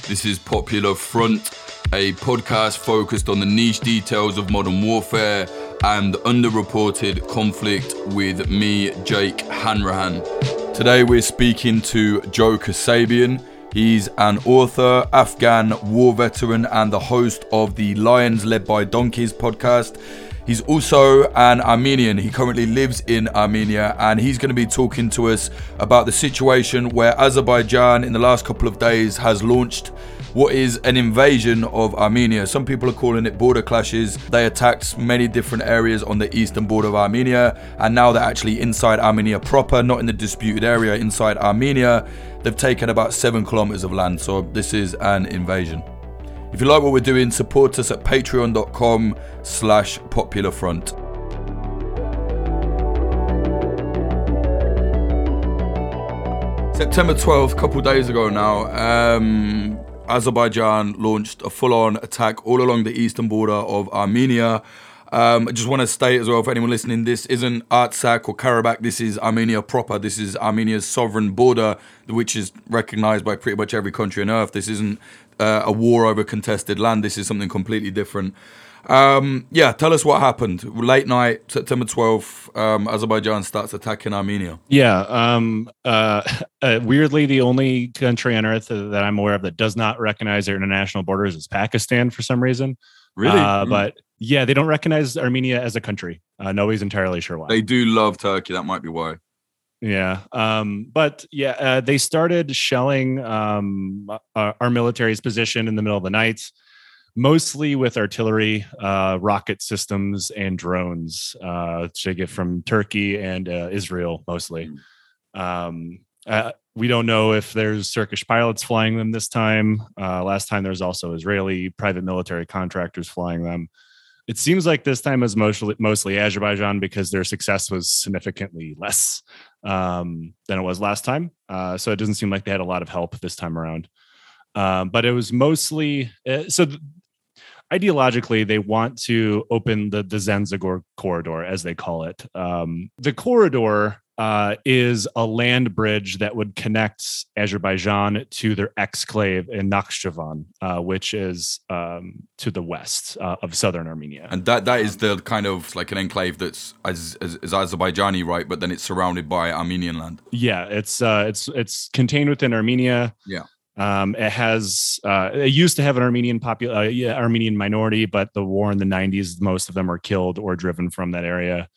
This is Popular Front, a podcast focused on the niche details of modern warfare and underreported conflict with me, Jake Hanrahan. Today we're speaking to Joe Kasabian. He's an author, Afghan war veteran, and the host of the Lions Led by Donkeys podcast. He's also an Armenian. He currently lives in Armenia, and he's going to be talking to us about the situation where Azerbaijan in the last couple of days has launched what is an invasion of Armenia. Some people are calling it border clashes. They attacked many different areas on the eastern border of Armenia, and now they're actually inside Armenia proper, not in the disputed area, inside Armenia. They've taken about 7 kilometers of land, so this is an invasion. If you like what we're doing, support us at patreon.com/popularfront. September 12th, a couple days ago now, Azerbaijan launched a full-on attack all along the eastern border of Armenia. I just want to state as well, for anyone listening, this isn't Artsakh or Karabakh, this is Armenia proper. This is Armenia's sovereign border, which is recognized by pretty much every country on earth. This isn't a war over contested land. This is something completely different. Tell us what happened. Late night, September 12th, Azerbaijan starts attacking Armenia. Weirdly, the only country on earth that I'm aware of that does not recognize their international borders is Pakistan for some reason. Really? But yeah, they don't recognize Armenia as a country. Nobody's entirely sure why. They do love Turkey. That might be why. Yeah. They started shelling our military's position in the middle of the night, mostly with artillery, rocket systems, and drones, which they get from Turkey and Israel mostly. We don't know if there's Turkish pilots flying them this time. Last time there was also Israeli private military contractors flying them. It seems like this time is mostly Azerbaijan because their success was significantly less than it was last time. So it doesn't seem like they had a lot of help this time around. But it was mostly ideologically, they want to open the Zanzagor corridor, as they call it. The corridor is a land bridge that would connect Azerbaijan to their exclave in Nakhchivan, which is to the west of southern Armenia. And that is the kind of like an enclave that's as Azerbaijani, right? But then it's surrounded by Armenian land. Yeah, it's contained within Armenia. Yeah. It used to have an Armenian Armenian minority, but the war in the 90s, most of them were killed or driven from that area.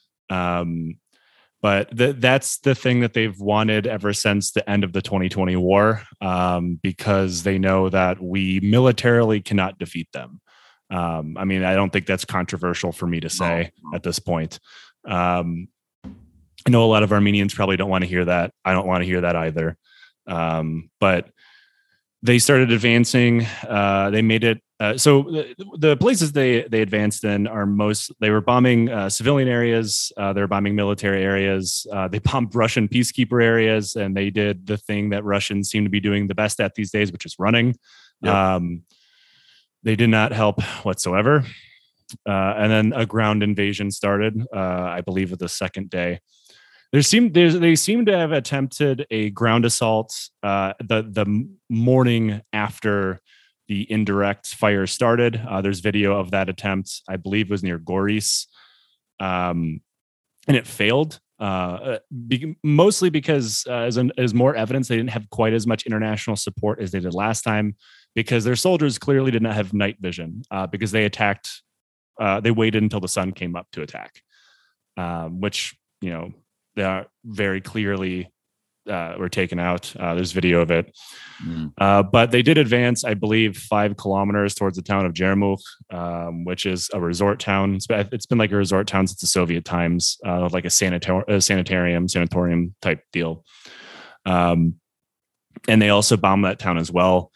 But that's the thing that they've wanted ever since the end of the 2020 war, because they know that we militarily cannot defeat them. I don't think that's controversial for me to say at this point. I know a lot of Armenians probably don't want to hear that. I don't want to hear that either. But they started advancing. They made it. So the places they advanced in they were bombing civilian areas. They were bombing military areas. They bombed Russian peacekeeper areas, and they did the thing that Russians seem to be doing the best at these days, which is running. Yep. They did not help whatsoever. And then a ground invasion started, I believe, with the second day. They seem to have attempted a ground assault the morning after the indirect fire started. There's video of that attempt. I believe it was near Goris, and it failed. Mostly because as more evidence, they didn't have quite as much international support as they did last time, because their soldiers clearly did not have night vision, because they attacked. They waited until the sun came up to attack, which they are very clearly were taken out. There's video of it. But they did advance, I believe, 5 kilometers towards the town of Jermukh, which is a resort town. It's been like a resort town since the Soviet times, like a sanatorium type deal. And they also bombed that town as well.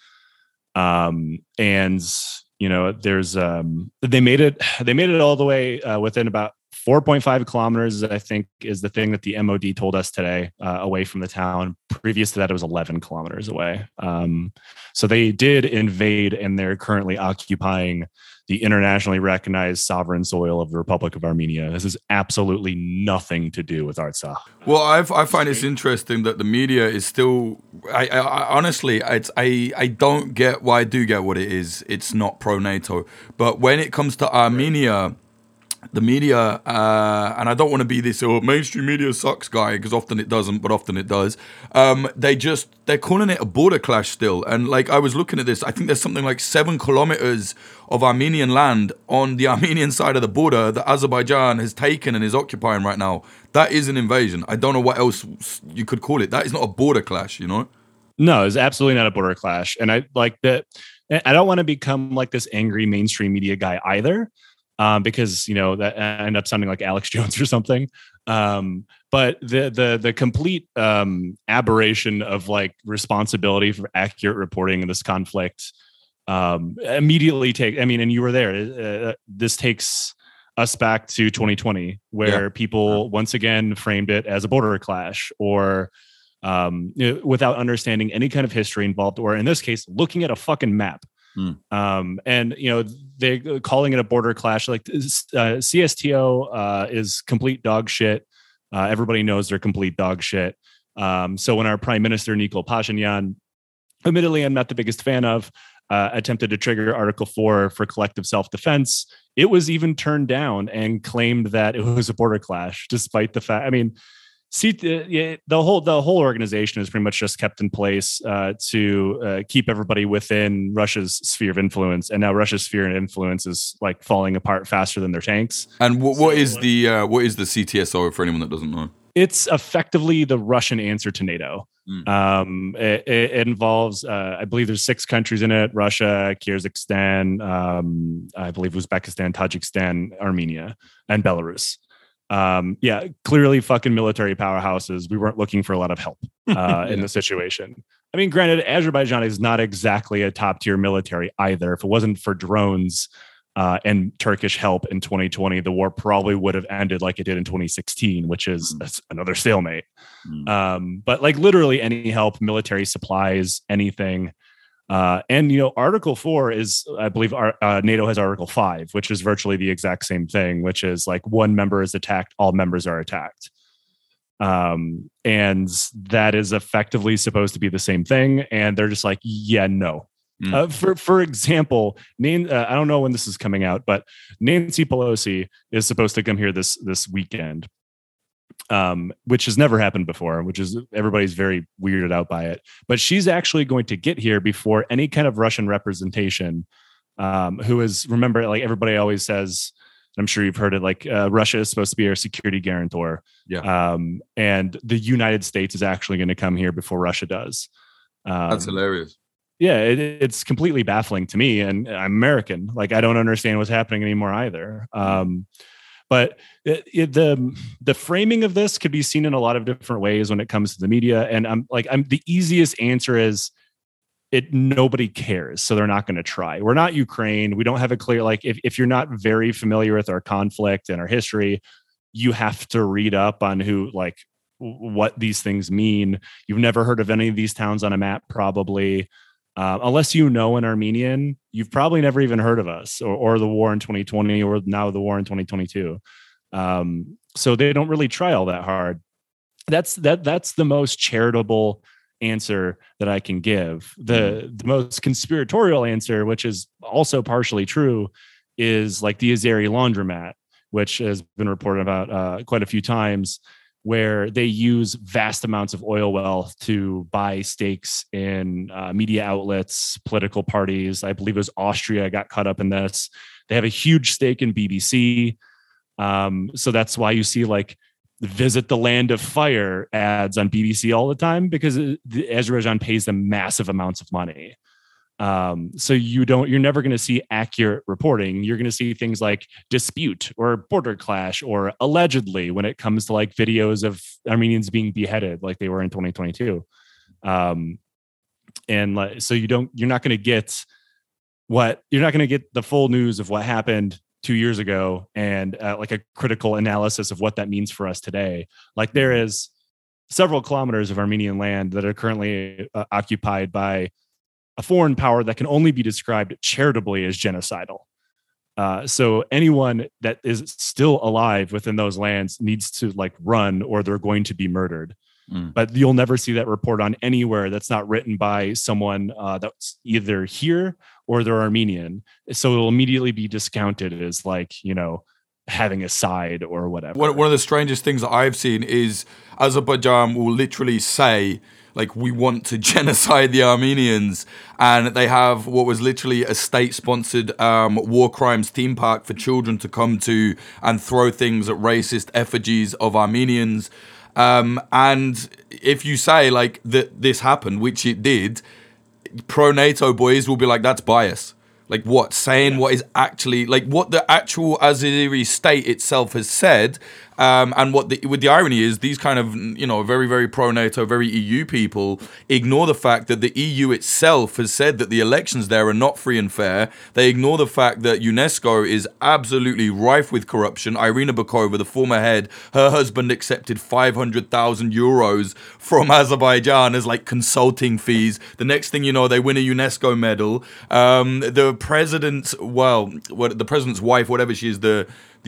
There's they made it all the way within about 4.5 kilometers, I think, is the thing that the MOD told us today, away from the town. Previous to that, it was 11 kilometers away. So they did invade, and they're currently occupying the internationally recognized sovereign soil of the Republic of Armenia. This is absolutely nothing to do with Artsakh. Well, I find it's interesting that the media is still I honestly, I don't get. Well, I do get what it is. It's not pro NATO, but when it comes to Armenia, the media, and I don't want to be this mainstream media sucks guy, because often it doesn't, but often it does. They're calling it a border clash still. And like, I was looking at this, I think there's something like 7 kilometers of Armenian land on the Armenian side of the border that Azerbaijan has taken and is occupying right now. That is an invasion. I don't know what else you could call it. That is not a border clash, you know? No, it's absolutely not a border clash. And I like that. I don't want to become like this angry mainstream media guy either. Because that I end up sounding like Alex Jones or something. But the complete aberration of like responsibility for accurate reporting in this conflict immediately and you were there. This takes us back to 2020, where people once again framed it as a border clash, or without understanding any kind of history involved, or in this case, looking at a fucking map. And they're calling it a border clash. Like CSTO is complete dog shit. Everybody knows they're complete dog shit. So when our Prime Minister Nikol Pashinyan, admittedly I'm not the biggest fan of, attempted to trigger Article 4 for collective self-defense, it was even turned down and claimed that it was a border clash, despite the fact. I mean, the whole organization is pretty much just kept in place to keep everybody within Russia's sphere of influence, and now Russia's sphere of influence is like falling apart faster than their tanks. And what is the CTSO for anyone that doesn't know? It's effectively the Russian answer to NATO. It involves, I believe, there's 6 countries in it: Russia, Kyrgyzstan, I believe Uzbekistan, Tajikistan, Armenia, and Belarus. Clearly fucking military powerhouses. We weren't looking for a lot of help in the situation. I mean, granted, Azerbaijan is not exactly a top tier military either. If it wasn't for drones and Turkish help in 2020, the war probably would have ended like it did in 2016, which is another stalemate. But like literally any help, military supplies, anything. And Article 4 is, I believe, NATO has Article 5, which is virtually the exact same thing, which is like one member is attacked, all members are attacked. And that is effectively supposed to be the same thing. And they're just like, yeah, no. For example, I don't know when this is coming out, but Nancy Pelosi is supposed to come here this weekend. Which has never happened before, which is everybody's very weirded out by it. But she's actually going to get here before any kind of Russian representation, who is, remember, like everybody always says, I'm sure you've heard it, like Russia is supposed to be our security guarantor. Yeah. And the United States is actually going to come here before Russia does. That's hilarious. Yeah, it's completely baffling to me. And I'm American. Like, I don't understand what's happening anymore either. But the framing of this could be seen in a lot of different ways when it comes to the media. And I'm the easiest answer is nobody cares. So they're not going to try. We're not Ukraine. We don't have a clear, like, if you're not very familiar with our conflict and our history, you have to read up on what these things mean. You've never heard of any of these towns on a map, probably. Unless you know an Armenian, you've probably never even heard of us or the war in 2020 or now the war in 2022. So they don't really try all that hard. That's the most charitable answer that I can give. The most conspiratorial answer, which is also partially true, is like the Azeri laundromat, which has been reported about quite a few times, where they use vast amounts of oil wealth to buy stakes in media outlets, political parties. I believe it was Austria got caught up in this. They have a huge stake in BBC. So that's why you see like visit the land of fire ads on BBC all the time, because Azerbaijan pays them massive amounts of money. So you're never going to see accurate reporting. You're going to see things like dispute or border clash or allegedly when it comes to like videos of Armenians being beheaded like they were in 2022. So you're not going to get the full news of what happened 2 years ago and like a critical analysis of what that means for us today. Like there is several kilometers of Armenian land that are currently occupied by a foreign power that can only be described charitably as genocidal. So anyone that is still alive within those lands needs to like run, or they're going to be murdered. But you'll never see that report on anywhere that's not written by someone that's either here or they're Armenian. So it'll immediately be discounted as like, having a side or whatever. One of the strangest things that I've seen is Azerbaijan will literally say, like, we want to genocide the Armenians, and they have what was literally a state-sponsored war crimes theme park for children to come to and throw things at racist effigies of Armenians. And if you say, like, that this happened, which it did, pro-NATO boys will be like, that's bias. Like, what? Saying what is actually, like, what the actual Azeri state itself has said, and with the irony is, these kind of, very, very pro-NATO, very EU people ignore the fact that the EU itself has said that the elections there are not free and fair. They ignore the fact that UNESCO is absolutely rife with corruption. Irina Bokova, the former head, her husband accepted 500,000 euros from Azerbaijan as, like, consulting fees. The next thing you know, they win a UNESCO medal. The president's wife, whatever she is, the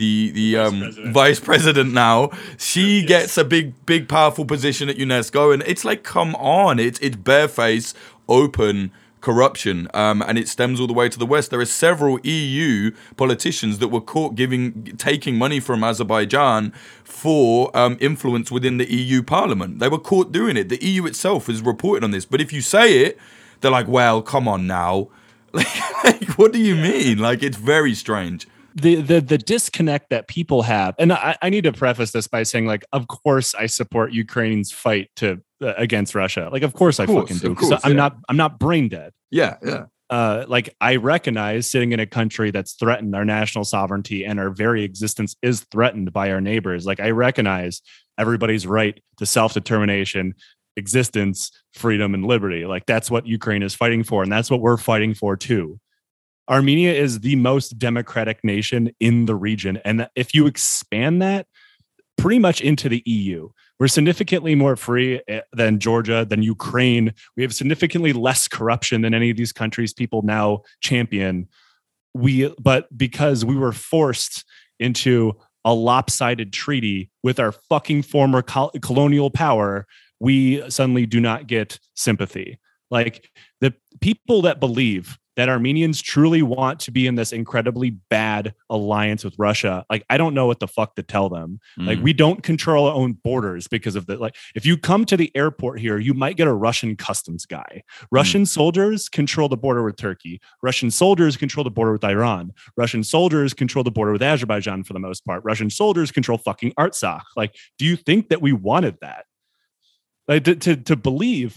vice president now, she gets a big powerful position at UNESCO, and it's like, come on, it's barefaced open corruption, and it stems all the way to the west. There are several EU politicians that were caught taking money from Azerbaijan for influence within the EU Parliament. They were caught doing it. The EU itself has reported on this, but if you say it, they're like, well, come on now. Like, what do you mean? Like, it's very strange. The disconnect that people have, and I need to preface this by saying, like, of course I support Ukraine's fight against Russia. Like, of course I fucking do. So I'm not brain dead. Yeah. Like, I recognize sitting in a country that's threatened, our national sovereignty and our very existence is threatened by our neighbors. Like, I recognize everybody's right to self-determination, existence, freedom, and liberty. Like, that's what Ukraine is fighting for, and that's what we're fighting for too. Armenia is the most democratic nation in the region. And if you expand that pretty much into the EU, we're significantly more free than Georgia, than Ukraine. We have significantly less corruption than any of these countries people now champion. But because we were forced into a lopsided treaty with our fucking former colonial power, we suddenly do not get sympathy. Like, the people that believe that Armenians truly want to be in this incredibly bad alliance with Russia, like, I don't know what the fuck to tell them. Like, we don't control our own borders because of the, like, if you come to the airport here, you might get a Russian customs guy. Russian soldiers control the border with Turkey. Russian soldiers control the border with Iran. Russian soldiers control the border with Azerbaijan for the most part. Russian soldiers control fucking Artsakh. Like, do you think that we wanted that? Like, to believe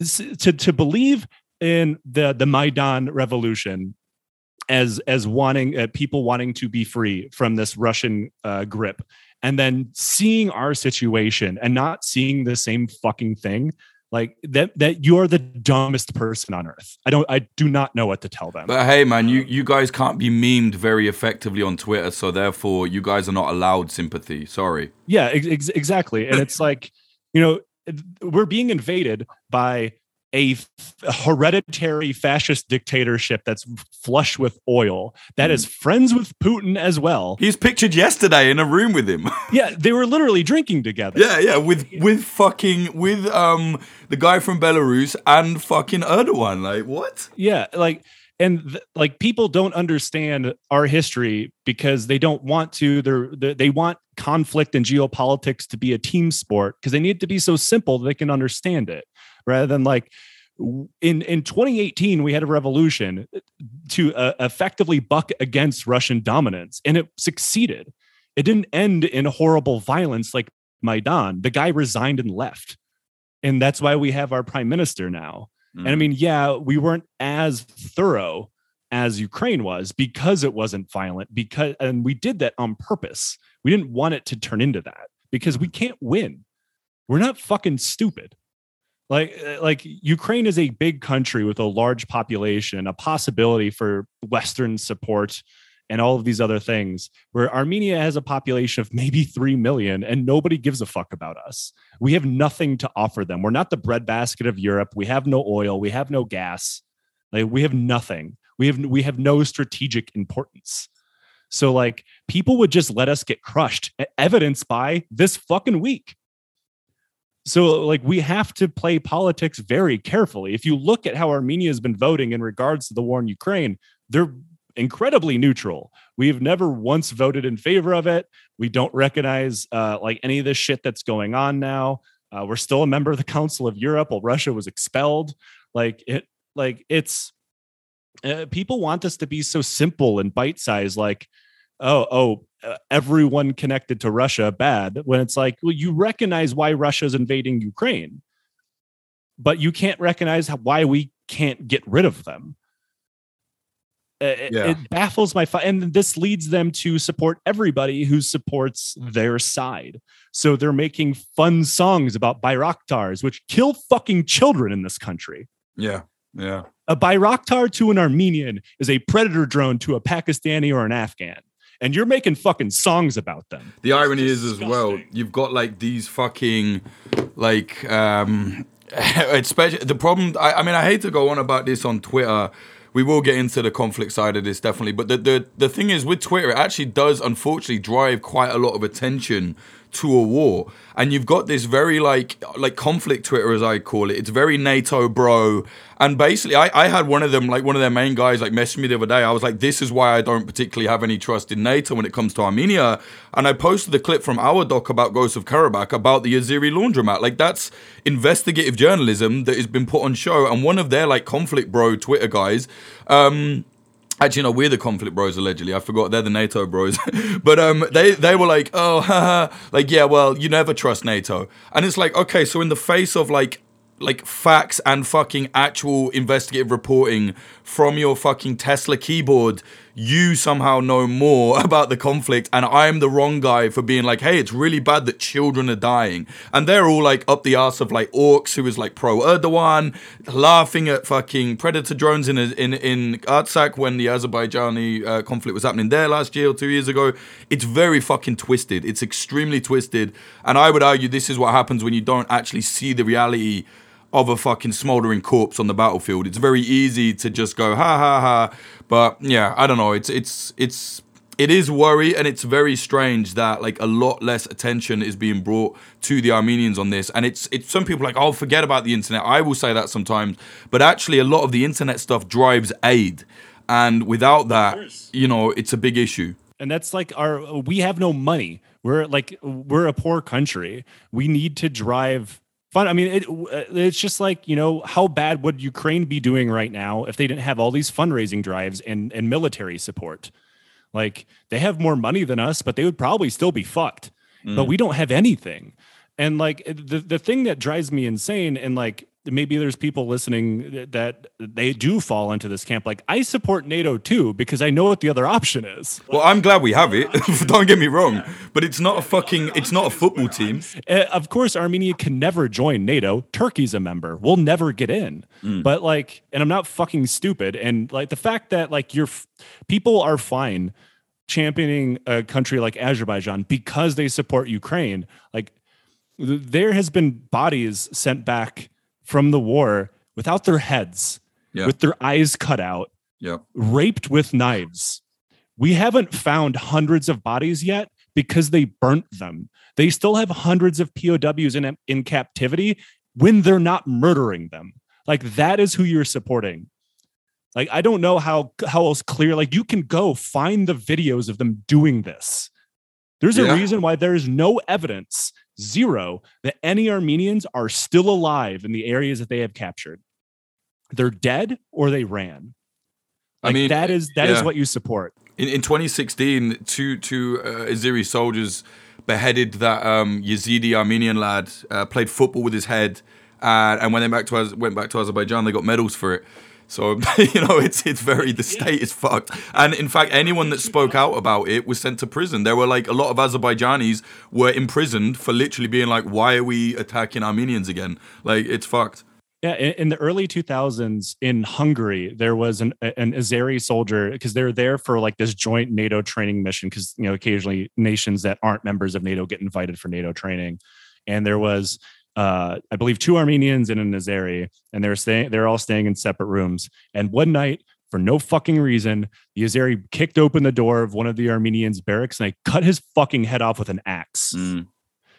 in the Maidan revolution as wanting people wanting to be free from this Russian grip, and then seeing our situation and not seeing the same fucking thing, like that you're the dumbest person on earth. I do not know what to tell them. But hey, man, you guys can't be memed very effectively on Twitter, so therefore you guys are not allowed sympathy. Sorry. Yeah, exactly. And it's like, we're being invaded by a hereditary fascist dictatorship that's flush with oil, that is friends with Putin as well. He's pictured yesterday in a room with him. Yeah, they were literally drinking together. Yeah, with the guy from Belarus and fucking Erdogan. Like, what? Yeah, like, and like, people don't understand our history because they don't want to. They want conflict and geopolitics to be a team sport because they need it to be so simple that they can understand it. Rather than, like, in 2018, we had a revolution to effectively buck against Russian dominance, and it succeeded. It didn't end in horrible violence like Maidan. The guy resigned and left. And that's why we have our prime minister now. And I mean, yeah, we weren't as thorough as Ukraine was because it wasn't violent, and we did that on purpose. We didn't want it to turn into that because we can't win. We're not fucking stupid. Like Ukraine is a big country with a large population, a possibility for Western support and all of these other things, where Armenia has a population of maybe 3 million and nobody gives a fuck about us. We have nothing to offer them. We're not the breadbasket of Europe. We have no oil. We have no gas. Like, we have nothing. We have no strategic importance. So, like, people would just let us get crushed, evidenced by this fucking week. So like we have to play politics very carefully. If you look at how Armenia has been voting in regards to the war in Ukraine, they're incredibly neutral. We've never once voted in favor of it. We don't recognize like any of this shit that's going on now. We're still a member of the Council of Europe while Russia was expelled. It's people want this to be so simple and bite-sized, like, everyone connected to Russia bad, when it's like, well, you recognize why Russia's invading Ukraine, but you can't recognize why we can't get rid of them. It baffles my and this leads them to support everybody who supports their side. So they're making fun songs about Bayraktars, which kill fucking children in this country. Yeah. A Bayraktar to an Armenian is a predator drone to a Pakistani or an Afghan. And you're making fucking songs about them. The irony is as well, you've got like these fucking like especially the problem. I mean, I hate to go on about this on Twitter. We will get into the conflict side of this definitely, but the thing is with Twitter, it actually does unfortunately drive quite a lot of attention to a war, and you've got this very like conflict Twitter, as I call it. It's very NATO bro, and basically I had one of them, like one of their main guys, like message me the other day. I was like, this is why I don't particularly have any trust in NATO when it comes to Armenia, and I posted a clip from our doc about Ghost of Karabakh about the Azeri laundromat. Like, that's investigative journalism that has been put on show, and one of their like conflict bro Twitter guys, actually, no, we're the conflict bros, allegedly. I forgot, they're the NATO bros. But they were like, oh, haha, like, yeah, well, you never trust NATO. And it's like, okay, so in the face of like facts and fucking actual investigative reporting from your fucking Tesla keyboard, you somehow know more about the conflict, and I'm the wrong guy for being like, hey, it's really bad that children are dying. And they're all like up the arse of like Orcs, who is like pro Erdogan, laughing at fucking predator drones in Artsakh when the Azerbaijani conflict was happening there last year or 2 years ago. It's very fucking twisted. It's extremely twisted. And I would argue this is what happens when you don't actually see the reality of a fucking smoldering corpse on the battlefield. It's very easy to just go ha ha ha. But yeah, I don't know. It is worry, and it's very strange that like a lot less attention is being brought to the Armenians on this. And it's some people are like, oh, forget about the internet. I will say that sometimes, but actually a lot of the internet stuff drives aid, and without that, you know, it's a big issue. And that's like we have no money. We're a poor country. We need to drive fun. I mean, it's just like, you know, how bad would Ukraine be doing right now if they didn't have all these fundraising drives and military support? Like, they have more money than us, but they would probably still be fucked. But we don't have anything. And like the thing that drives me insane, and like maybe there's people listening that they do fall into this camp. Like, I support NATO too, because I know what the other option is. Well, I'm glad we have it. Don't get me wrong, but it's not a football team. Of course, Armenia can never join NATO. Turkey's a member. We'll never get in. But like, and I'm not fucking stupid. And like the fact that like people are fine championing a country like Azerbaijan because they support Ukraine. Like, there has been bodies sent back from the war without their heads, with their eyes cut out, raped with knives. We haven't found hundreds of bodies yet because they burnt them. They still have hundreds of POWs in captivity when they're not murdering them. Like, that is who you're supporting. Like, I don't know how else clear. Like, you can go find the videos of them doing this. There's a reason why there's no evidence, zero, that any Armenians are still alive in the areas that they have captured. They're dead or they ran. Like, I mean, that is what you support. In 2016, two Azeri soldiers beheaded that Yazidi Armenian lad, played football with his head, and when they went back to Azerbaijan, they got medals for it. So, you know, it's very, the state is fucked. And in fact, anyone that spoke out about it was sent to prison. There were like a lot of Azerbaijanis were imprisoned for literally being like, why are we attacking Armenians again? Like, it's fucked. Yeah, in the early 2000s in Hungary, there was an Azeri soldier, because they're there for like this joint NATO training mission, because, you know, occasionally nations that aren't members of NATO get invited for NATO training. And there was I believe 2 Armenians and an Azeri, and they're all staying in separate rooms. And one night, for no fucking reason, the Azeri kicked open the door of one of the Armenians' barracks and they cut his fucking head off with an axe.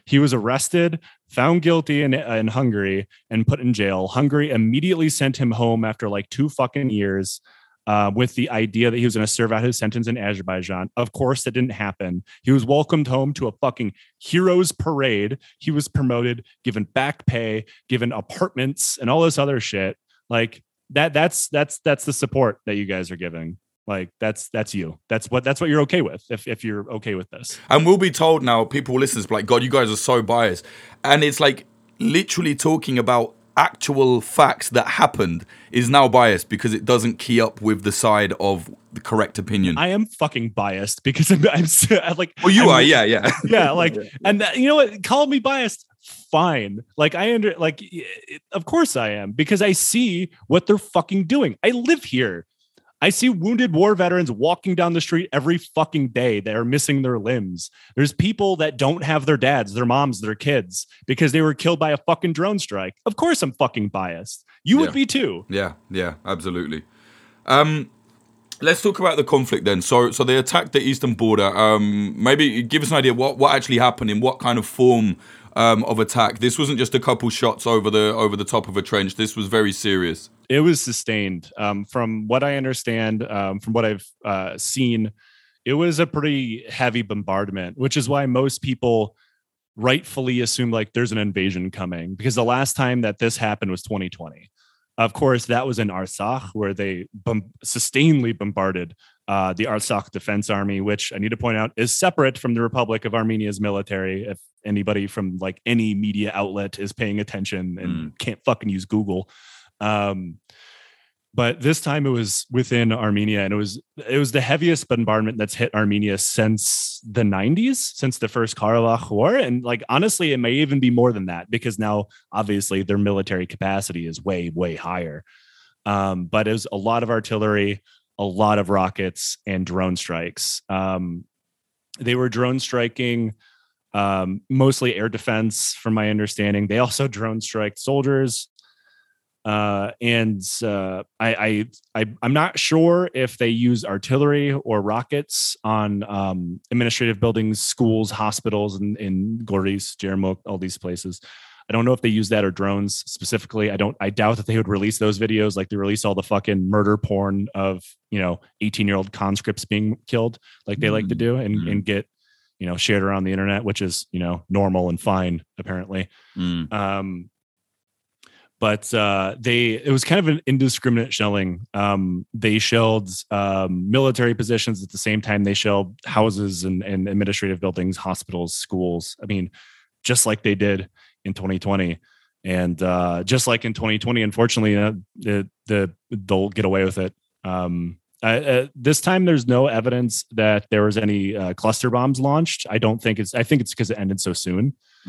He was arrested, found guilty in Hungary, and put in jail. Hungary immediately sent him home after like 2 fucking years. With the idea that he was going to serve out his sentence in Azerbaijan. Of course, that didn't happen. He was welcomed home to a fucking hero's parade. He was promoted, given back pay, given apartments, and all this other shit. Like that's the support that you guys are giving. Like that's you. That's what you're okay with. If you're okay with this, and we'll be told now, people listen, like, God, you guys are so biased, and it's like literally talking about actual facts that happened is now biased because it doesn't key up with the side of the correct opinion. I am fucking biased because I'm like, well, you are, yeah. Like, and you know what? Call me biased. Fine. Like of course I am, because I see what they're fucking doing. I live here. I see wounded war veterans walking down the street every fucking day that are missing their limbs. There's people that don't have their dads, their moms, their kids because they were killed by a fucking drone strike. Of course I'm fucking biased. You would be too. Yeah, absolutely. Let's talk about the conflict then. So they attacked the eastern border. Maybe give us an idea what actually happened, in what kind of form of attack. This wasn't just a couple shots over the top of a trench. This was very serious. It was sustained. From what I understand, from what I've seen, it was a pretty heavy bombardment, which is why most people rightfully assume like there's an invasion coming, because the last time that this happened was 2020. Of course, that was in Artsakh, where they sustainedly bombarded the Artsakh Defense Army, which I need to point out is separate from the Republic of Armenia's military. If anybody from like any media outlet is paying attention and can't fucking use Google. But this time it was within Armenia, and it was the heaviest bombardment that's hit Armenia since the 90s, since the first Karabakh War. And like, honestly, it may even be more than that, because now obviously their military capacity is way, way higher. But it was a lot of artillery, a lot of rockets, and drone strikes. They were drone striking mostly air defense, from my understanding. They also drone strike soldiers. I'm not sure if they use artillery or rockets on administrative buildings, schools, hospitals in Goris, Yermouk, all these places. I don't know if they use that or drones specifically. I doubt that they would release those videos like they release all the fucking murder porn of, 18-year-old conscripts being killed like they like to do and get, shared around the internet, which is, normal and fine, apparently. But it was kind of an indiscriminate shelling. They shelled military positions at the same time they shelled houses and administrative buildings, hospitals, schools. I mean, just like they did in 2020. And just like in 2020, unfortunately, they'll get away with it. This time, there's no evidence that there was any cluster bombs launched. I think it's because it ended so soon.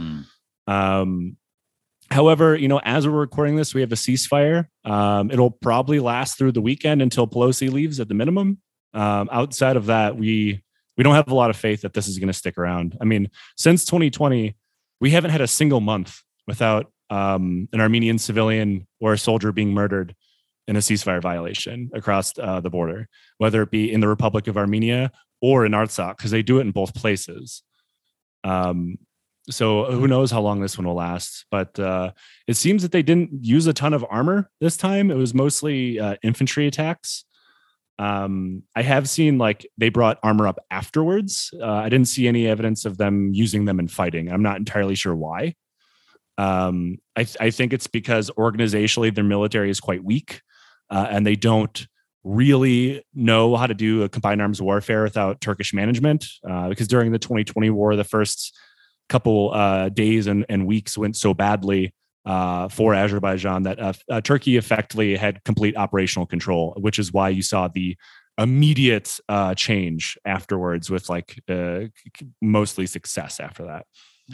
However, as we're recording this, we have a ceasefire. It'll probably last through the weekend until Pelosi leaves at the minimum. Outside of that, we don't have a lot of faith that this is going to stick around. I mean, since 2020, we haven't had a single month without an Armenian civilian or a soldier being murdered in a ceasefire violation across the border, whether it be in the Republic of Armenia or in Artsakh, because they do it in both places. So who knows how long this one will last, but it seems that they didn't use a ton of armor this time. It was mostly infantry attacks. I have seen like they brought armor up afterwards. I didn't see any evidence of them using them in fighting. I'm not entirely sure why. I think it's because organizationally their military is quite weak, and they don't really know how to do a combined arms warfare without Turkish management. Because during the 2020 war, the first couple days and weeks went so badly for Azerbaijan that Turkey effectively had complete operational control, which is why you saw the immediate change afterwards with like mostly success after that.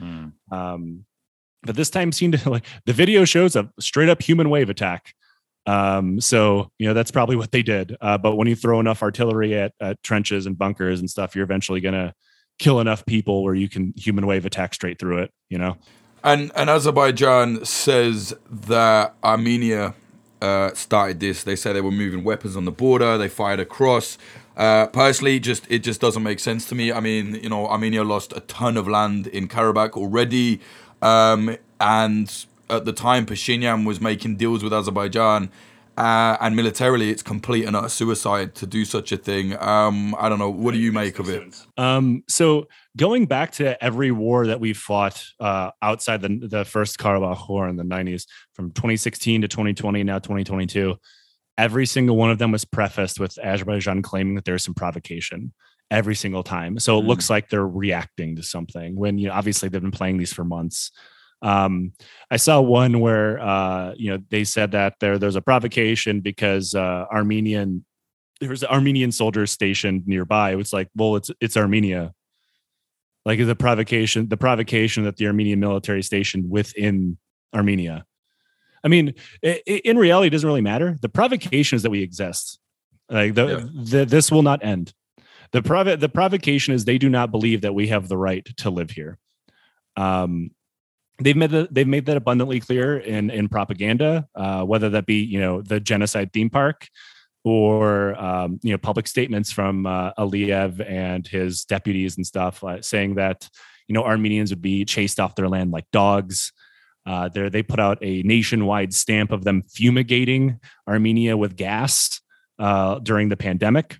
But this time seemed to like the video shows a straight up human wave attack. So, that's probably what they did. But when you throw enough artillery at trenches and bunkers and stuff, you're eventually going to kill enough people where you can human wave attack straight through it, And Azerbaijan says that Armenia started this. They said they were moving weapons on the border. They fired across. Personally, it just doesn't make sense to me. I mean, Armenia lost a ton of land in Karabakh already, and at the time, Pashinyan was making deals with Azerbaijan. And militarily, it's complete and utter suicide to do such a thing. I don't know. What do you make of it? So going back to every war that we fought outside the first Karabakh war in the 90s, from 2016 to 2020, now 2022, every single one of them was prefaced with Azerbaijan claiming that there's some provocation every single time. So it looks like they're reacting to something when, obviously they've been playing these for months. I saw one where, they said that there's a provocation because there was an Armenian soldiers stationed nearby. It was like, well, it's Armenia. Like the provocation that the Armenian military stationed within Armenia. I mean, in reality, it doesn't really matter. The provocation is that we exist. Like this will not end. The provocation is they do not believe that we have the right to live here. They've made that abundantly clear in propaganda, whether that be the genocide theme park, or public statements from Aliyev and his deputies and stuff, saying that Armenians would be chased off their land like dogs. They put out a nationwide stamp of them fumigating Armenia with gas during the pandemic.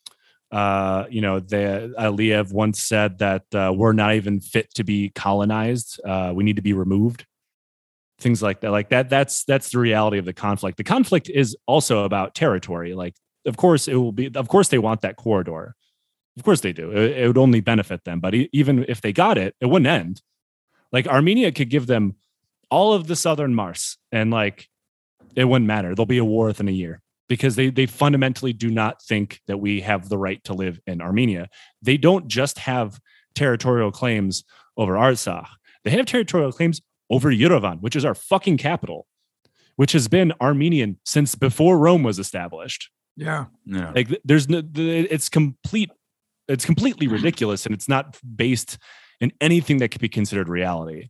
Aliyev once said that we're not even fit to be colonized. We need to be removed. Things like that. Like that's the reality of the conflict. The conflict is also about territory. Like, of course they want that corridor. Of course they do. It would only benefit them. But even if they got it, it wouldn't end. Like Armenia could give them all of the southern Mars and like, it wouldn't matter. There'll be a war within a year. Because they fundamentally do not think that we have the right to live in Armenia. They don't just have territorial claims over Artsakh. They have territorial claims over Yerevan, which is our fucking capital, which has been Armenian since before Rome was established. Yeah. Like it's completely ridiculous, and it's not based in anything that could be considered reality.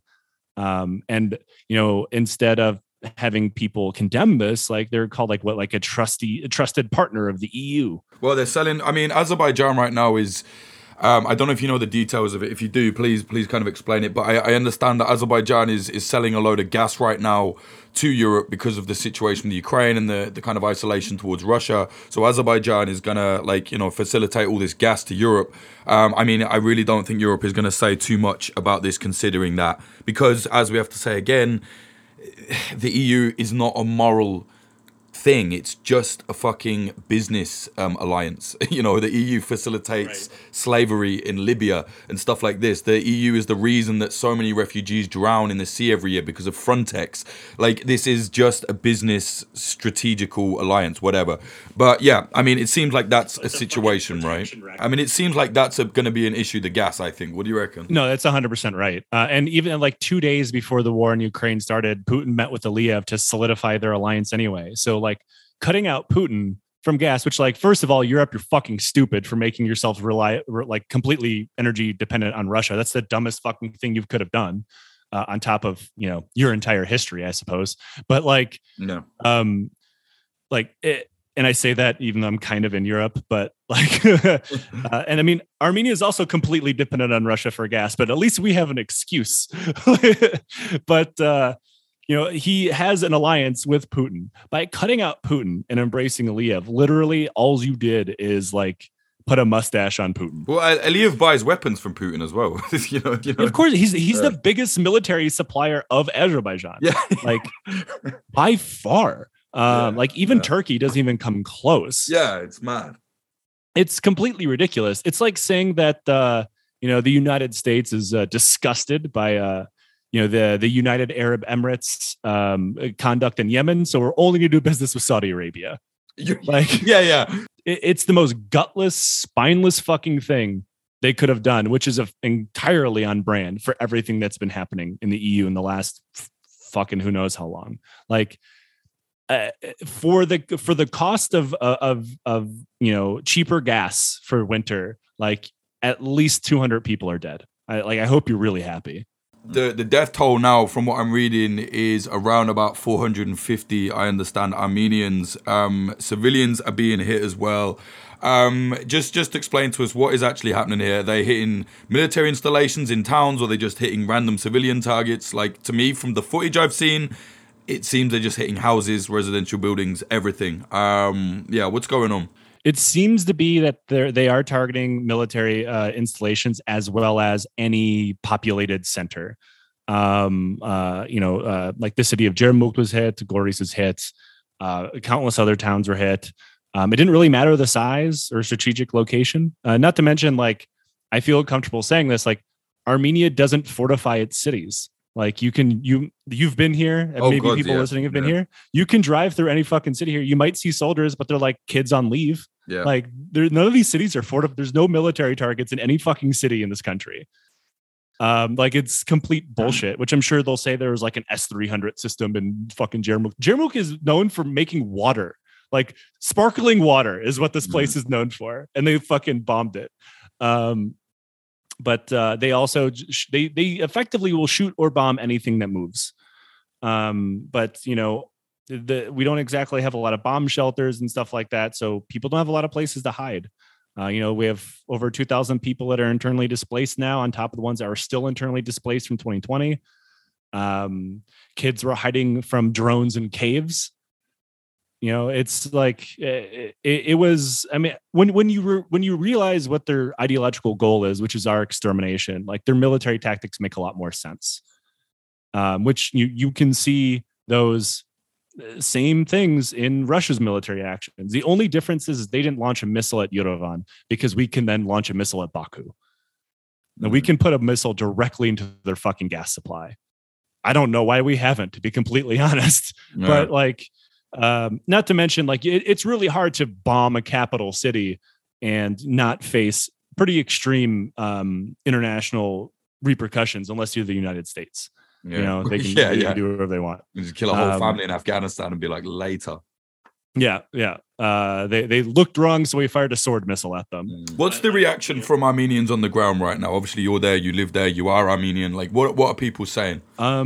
Instead of having people condemn this, like they're called a trusted partner of the EU. Well, they're selling. I mean, Azerbaijan right now is. I don't know if you know the details of it. If you do, please kind of explain it. But I understand that Azerbaijan is selling a load of gas right now to Europe because of the situation with Ukraine and the kind of isolation towards Russia. So Azerbaijan is gonna facilitate all this gas to Europe. I mean, I really don't think Europe is gonna say too much about this, considering that, because as we have to say again, the EU is not a moral thing. It's just a fucking business alliance. The EU facilitates slavery in Libya and stuff like this. The EU is the reason that so many refugees drown in the sea every year because of Frontex. Like, this is just a business strategical alliance, whatever. But yeah, I mean, it seems like that's a situation, right? I mean, it seems like that's going to be an issue, the gas, I think. What do you reckon? No, that's 100% right. And even like 2 days before the war in Ukraine started, Putin met with Aliyev to solidify their alliance anyway. So like cutting out Putin from gas, which, like, first of all, Europe, you're fucking stupid for making yourself completely energy dependent on Russia. That's the dumbest fucking thing you could have done, on top of, your entire history, I suppose. But like, no, and I say that even though I'm kind of in Europe, but like, and I mean, Armenia is also completely dependent on Russia for gas, but at least we have an excuse. But, he has an alliance with Putin. By cutting out Putin and embracing Aliyev, literally all you did is like put a mustache on Putin. Well, Aliyev buys weapons from Putin as well. Of course, he's the biggest military supplier of Azerbaijan. Yeah. Like by far. Turkey doesn't even come close. Yeah, it's mad. It's completely ridiculous. It's like saying that the United States is disgusted by the United Arab Emirates conduct in Yemen, so we're only going to do business with Saudi Arabia. It's the most gutless, spineless fucking thing they could have done, which is entirely on brand for everything that's been happening in the EU in the last fucking who knows how long. Like, for the cost of cheaper gas for winter, like at least 200 people are dead. I hope you're really happy. the death toll now, from what I'm reading, is around about 450. I understand Armenians. Civilians are being hit as well. Just explain to us what is actually happening here. Are they hitting military installations in towns, or are they just hitting random civilian targets? Like, to me, from the footage I've seen, it seems they're just hitting houses, residential buildings, everything. What's going on? It seems to be that they are targeting military installations as well as any populated center. Like the city of Jermuk was hit, Goris is hit, countless other towns were hit. It didn't really matter the size or strategic location. Not to mention, like, I feel comfortable saying this, like, Armenia doesn't fortify its cities. Like, you've been here, and maybe people listening have been here. You can drive through any fucking city here. You might see soldiers, but they're like kids on leave. Yeah. Like, none of these cities are fortified. There's no military targets in any fucking city in this country. Like, it's complete bullshit, which I'm sure they'll say there was like an S-300 system in fucking Jermuk. Jermuk is known for making water. Like, sparkling water is what this place is known for. And they fucking bombed it. But they also they effectively will shoot or bomb anything that moves. But we don't exactly have a lot of bomb shelters and stuff like that, so people don't have a lot of places to hide. We have over 2,000 people that are internally displaced now, on top of the ones that are still internally displaced from 2020. Kids were hiding from drones in caves. It's like it was. I mean, when you realize what their ideological goal is, which is our extermination, like, their military tactics make a lot more sense. Which you can see those same things in Russia's military actions. The only difference is they didn't launch a missile at Yerevan, because we can then launch a missile at Baku. Now, we can put a missile directly into their fucking gas supply. I don't know why we haven't, to be completely honest. No. But like. Not to mention, like, it's really hard to bomb a capital city and not face pretty extreme international repercussions, unless you're the United States. Yeah. They can do whatever they want. You just kill a whole family in Afghanistan and be like, later. Yeah. They looked wrong, so we fired a sword missile at them. What's the reaction from Armenians on the ground right now? Obviously, you're there, you live there, you are Armenian. Like, what are people saying?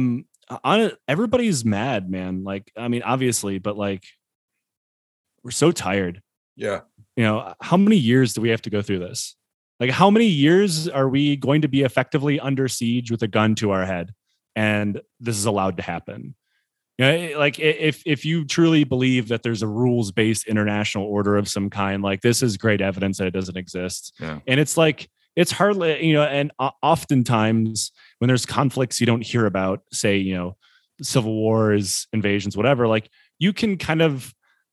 Everybody's mad, man. Like, I mean, obviously, but like, we're so tired. Yeah. How many years do we have to go through this? Like, how many years are we going to be effectively under siege with a gun to our head? And this is allowed to happen. Like, if you truly believe that there's a rules-based international order of some kind, like, this is great evidence that it doesn't exist. Yeah. And it's like, it's hardly, and oftentimes when there's conflicts you don't hear about, say, civil wars, invasions, whatever, like, you can kind of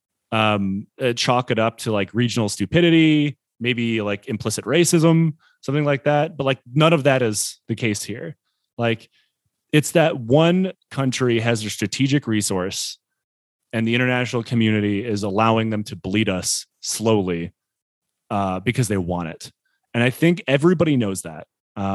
chalk it up to like regional stupidity, maybe like implicit racism, something like that. But like, none of that is the case here. Like, it's that one country has a strategic resource, and the international community is allowing them to bleed us slowly because they want it. And I think everybody knows that.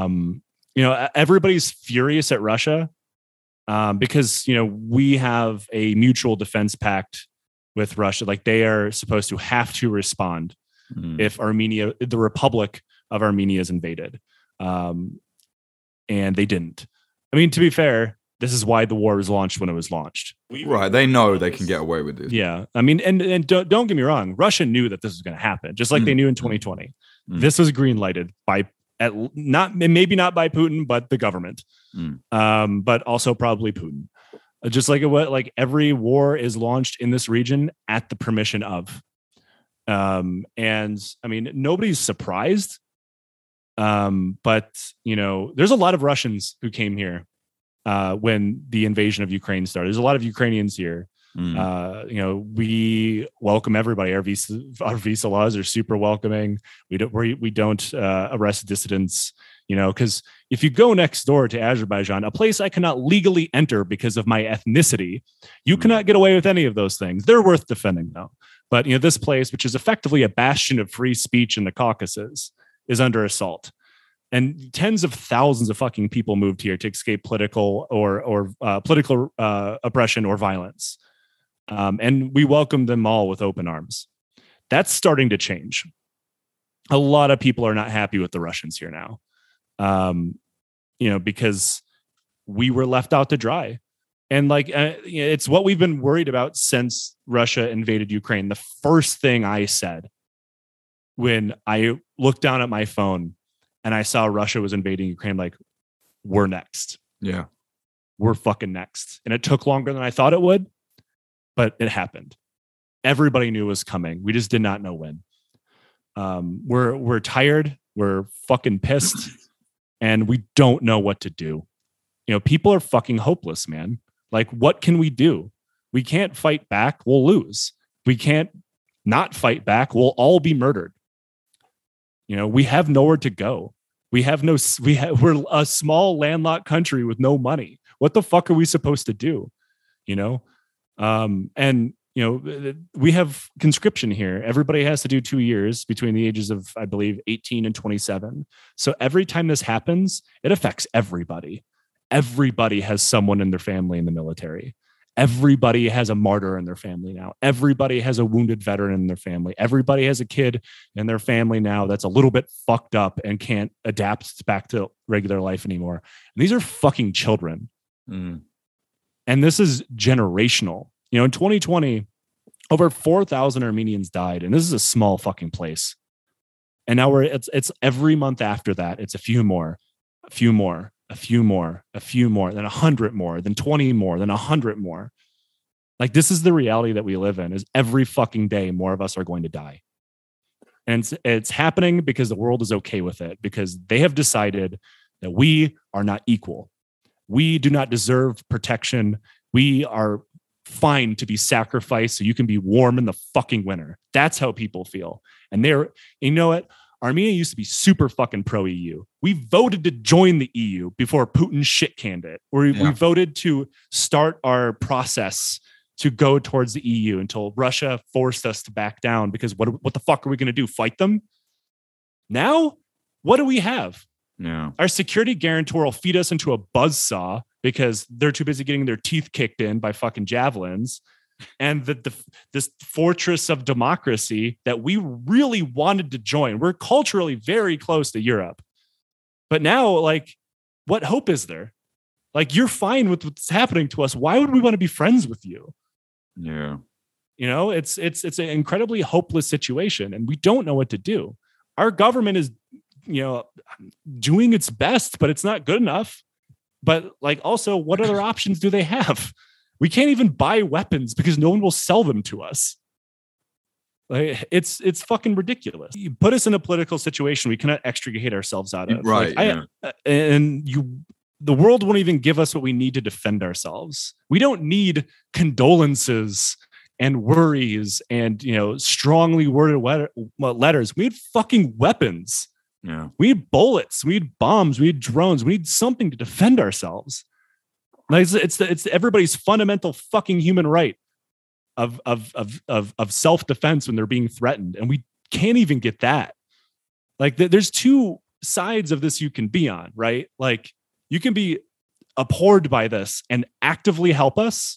Everybody's furious at Russia because, we have a mutual defense pact with Russia. Like, they are supposed to have to respond if the Republic of Armenia is invaded. And they didn't. I mean, to be fair, this is why the war was launched when it was launched. Right. They know they can get away with this. Yeah. I mean, and don't get me wrong. Russia knew that this was going to happen, just like they knew in 2020. This was green lighted by maybe not by Putin, but the government, but also probably Putin. Just like every war is launched in this region at the permission of. And I mean, nobody's surprised. But there's a lot of Russians who came here when the invasion of Ukraine started. There's a lot of Ukrainians here. We welcome everybody. Our visa laws are super welcoming. We don't arrest dissidents, because if you go next door to Azerbaijan, a place I cannot legally enter because of my ethnicity, you cannot get away with any of those things. They're worth defending though. But this place, which is effectively a bastion of free speech in the Caucasus, is under assault. And tens of thousands of fucking people moved here to escape political or political oppression or violence. And we welcome them all with open arms. That's starting to change. A lot of people are not happy with the Russians here now. Because we were left out to dry. And like, it's what we've been worried about since Russia invaded Ukraine. The first thing I said when I looked down at my phone and I saw Russia was invading Ukraine, like, we're next. Yeah. We're fucking next. And it took longer than I thought it would, but it happened. Everybody knew it was coming. We just did not know when. We're tired. We're fucking pissed. And we don't know what to do. You know, people are fucking hopeless, man. Like, what can we do? We can't fight back. We'll lose. We can't not fight back. We'll all be murdered. You know, we have nowhere to go. We're a small landlocked country with no money. What the fuck are we supposed to do? You know? And you know, we have conscription here. Everybody has to do 2 years between the ages of, I believe, 18 and 27. So every time this happens, it affects everybody. Everybody has someone in their family in the military. Everybody has a martyr in their family now. Everybody has a wounded veteran in their family. Everybody has a kid in their family now that's a little bit fucked up and can't adapt back to regular life anymore. And these are fucking children. And this is generational. You know, in 2020, over 4,000 Armenians died, and this is a small fucking place. And now it's every month after that, it's a few more, a few more, a few more, a few more, then 100 more, then 20 more, then 100 more. Like, this is the reality that we live in, is every fucking day more of us are going to die. And it's happening because the world is okay with it, because they have decided that we are not equal. We do not deserve protection. We are fine to be sacrificed so you can be warm in the fucking winter. That's how people feel. And you know what? Armenia used to be super fucking pro-EU. We voted to join the EU before Putin shit canned it. We voted to start our process to go towards the EU until Russia forced us to back down, because what the fuck are we going to do? Fight them? Now, what do we have? Yeah. Our security guarantor will feed us into a buzzsaw because they're too busy getting their teeth kicked in by fucking javelins. And this fortress of democracy that we really wanted to join. We're culturally very close to Europe. But now, like, what hope is there? Like, you're fine with what's happening to us. Why would we want to be friends with you? Yeah. You know, it's an incredibly hopeless situation, and we don't know what to do. Our government is, you know, doing its best, but it's not good enough. But like, also, what other options do they have? We can't even buy weapons because no one will sell them to us. Like, it's fucking ridiculous. You put us in a political situation we cannot extricate ourselves out of. Right. Like, the world won't even give us what we need to defend ourselves. We don't need condolences and worries and, you know, strongly worded letters. We need fucking weapons. Yeah. We need bullets. We need bombs. We need drones. We need something to defend ourselves. Like, it's everybody's fundamental fucking human right of self-defense when they're being threatened, and we can't even get that. Like, there's two sides of this you can be on, right? Like, you can be abhorred by this and actively help us,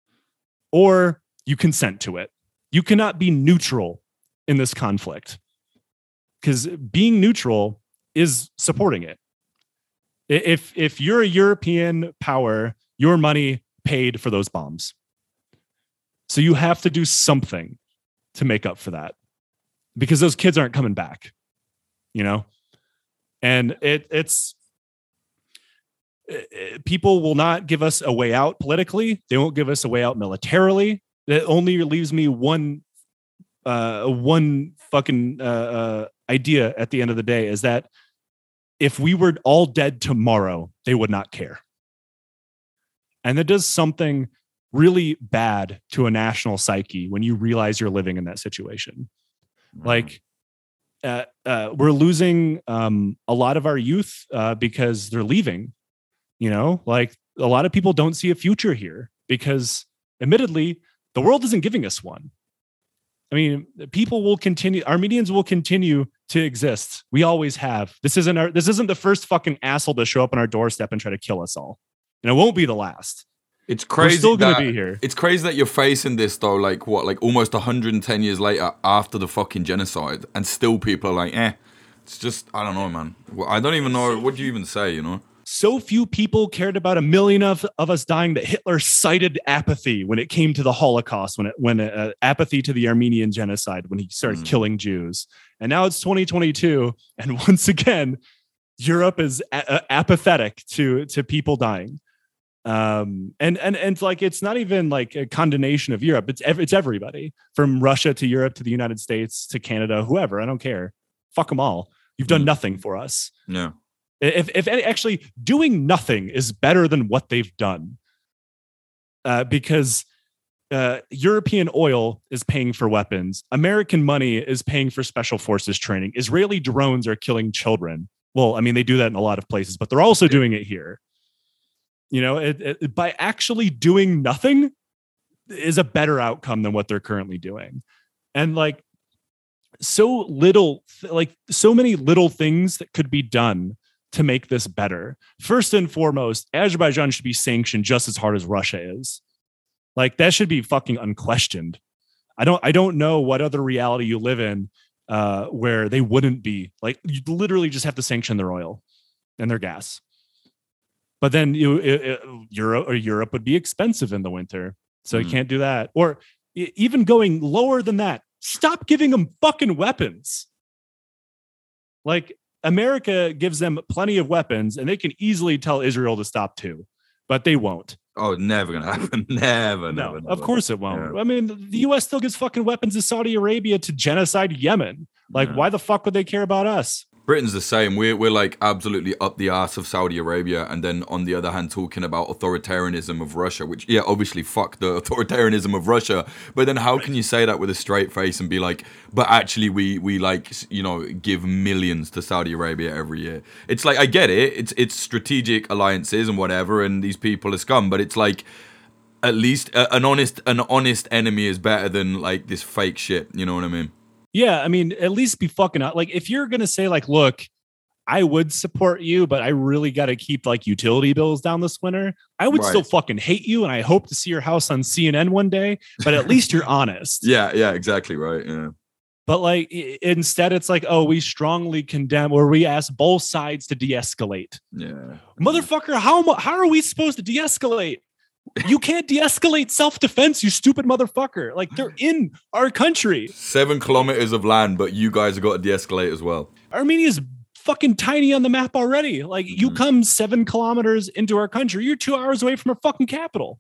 or you consent to it. You cannot be neutral in this conflict, because being neutral is supporting it. If you're a European power, your money paid for those bombs. So you have to do something to make up for that, because those kids aren't coming back, you know? And it's people will not give us a way out politically. They won't give us a way out militarily. That only leaves me one fucking idea at the end of the day, is that if we were all dead tomorrow, they would not care. And that does something really bad to a national psyche when you realize you're living in that situation. Mm-hmm. Like, we're losing a lot of our youth because they're leaving. You know, like, a lot of people don't see a future here because, admittedly, the world isn't giving us one. I mean, Armenians will continue to exist. We always have. This isn't the first fucking asshole to show up on our doorstep and try to kill us all. And it won't be the last. It's crazy. We're still going to be here. It's crazy that you're facing this, though, like almost 110 years later after the fucking genocide, and still people are like, it's just, I don't know, man. I don't even know. What do you even say, you know? so few people cared about a million of us dying that Hitler cited apathy when it came to the Holocaust, when apathy to the Armenian genocide, when he started killing Jews. And now it's 2022. And once again, Europe is apathetic to people dying. And like, it's not even like a condemnation of Europe. It's everybody from Russia to Europe to the United States to Canada, whoever. I don't care. Fuck them all. You've done nothing for us. No. If actually doing nothing is better than what they've done, because European oil is paying for weapons. American money is paying for special forces training. Israeli drones are killing children. Well, I mean, they do that in a lot of places, but they're also doing it here. You know, by actually doing nothing is a better outcome than what they're currently doing. And like so many little things that could be done to make this better. First and foremost, Azerbaijan should be sanctioned just as hard as Russia is. Like, that should be fucking unquestioned. I don't know what other reality you live in where they wouldn't be. Like, you literally just have to sanction their oil and their gas. But then Europe would be expensive in the winter. So you can't do that. Or even going lower than that, stop giving them fucking weapons. Like, America gives them plenty of weapons and they can easily tell Israel to stop too, but they won't. Oh, never gonna happen. Never. Of course it won't. Yeah. I mean, the US still gives fucking weapons to Saudi Arabia to genocide Yemen. Like, why the fuck would they care about us? Britain's the same. We're like absolutely up the arse of Saudi Arabia, and then on the other hand talking about authoritarianism of Russia, which obviously fuck the authoritarianism of Russia. But then how can you say that with a straight face and be like, but actually we like, you know, give millions to Saudi Arabia every year? It's like, I get it. It's strategic alliances and whatever, and these people are scum, but it's like, at least an honest enemy is better than like this fake shit. You know what I mean? Yeah, I mean, at least be fucking out. Like, if you're gonna say like, look, I would support you, but I really got to keep like utility bills down this winter, I would still fucking hate you, and I hope to see your house on CNN one day. But at least you're honest. Yeah, exactly right. Yeah. But like, instead, it's like, oh, we strongly condemn, or we ask both sides to de-escalate. Yeah, motherfucker, how are we supposed to de-escalate? You can't de-escalate self-defense, you stupid motherfucker. Like, they're in our country. 7 kilometers of land, but you guys have got to de-escalate as well. Armenia's fucking tiny on the map already. Like, you come 7 kilometers into our country, you're 2 hours away from our fucking capital.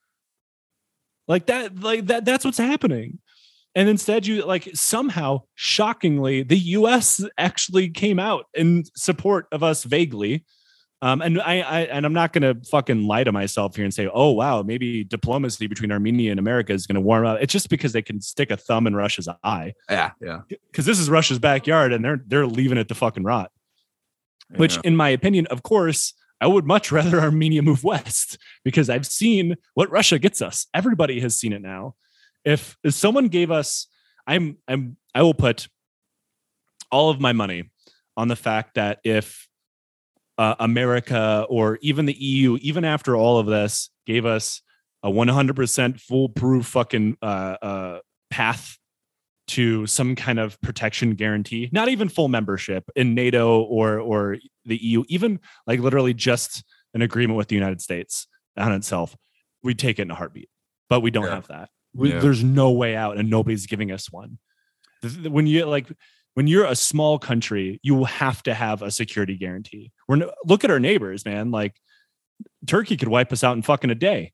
That's what's happening. And instead, you like, somehow, shockingly, the US actually came out in support of us vaguely. And I'm not going to fucking lie to myself here and say, oh, wow, maybe diplomacy between Armenia and America is going to warm up. It's just because they can stick a thumb in Russia's eye. Yeah. Because this is Russia's backyard and they're leaving it to fucking rot. Yeah. Which, in my opinion, of course, I would much rather Armenia move west, because I've seen what Russia gets us. Everybody has seen it now. If someone gave us, I will put all of my money on the fact that if America or even the EU, even after all of this, gave us a 100% foolproof fucking path to some kind of protection guarantee, not even full membership in NATO or the EU, even like literally just an agreement with the United States on itself, we'd take it in a heartbeat. But we don't have that. There's no way out, and nobody's giving us one. When you're a small country, you will have to have a security guarantee. Look at our neighbors, man. Like, Turkey could wipe us out in fucking a day.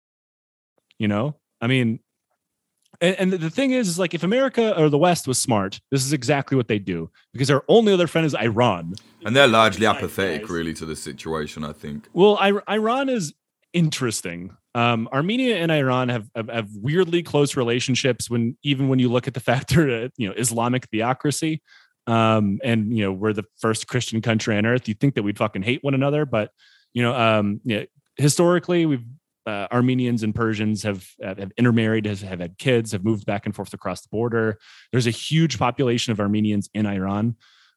You know, I mean, and the thing is like, if America or the West was smart, this is exactly what they do, because our only other friend is Iran. And they're largely apathetic, really, to the situation, I think. Well, Iran is interesting. Armenia and Iran have weirdly close relationships when you look at the fact they're Islamic theocracy, and we're the first Christian country on earth. You'd think that we'd fucking hate one another, but historically we've Armenians and Persians have intermarried, have had kids, have moved back and forth across the border. There's a huge population of Armenians in Iran,